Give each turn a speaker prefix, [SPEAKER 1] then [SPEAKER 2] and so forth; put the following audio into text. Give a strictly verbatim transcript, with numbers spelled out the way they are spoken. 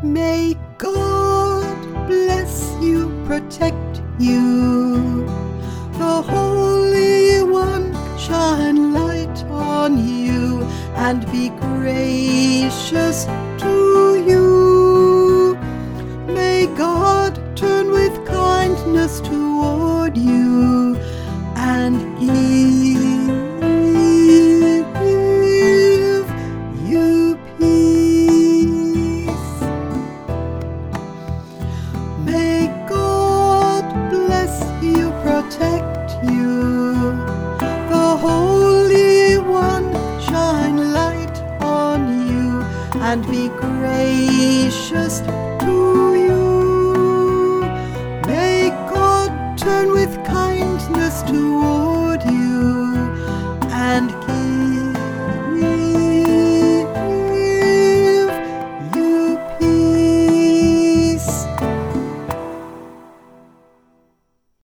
[SPEAKER 1] May God bless you, protect you. The Holy One shine light on you and be gracious to you. May God turn with kindness toward you and give you peace. May God bless you, protect you. The Holy One shine light on you and be gracious to you. May God turn with kindness toward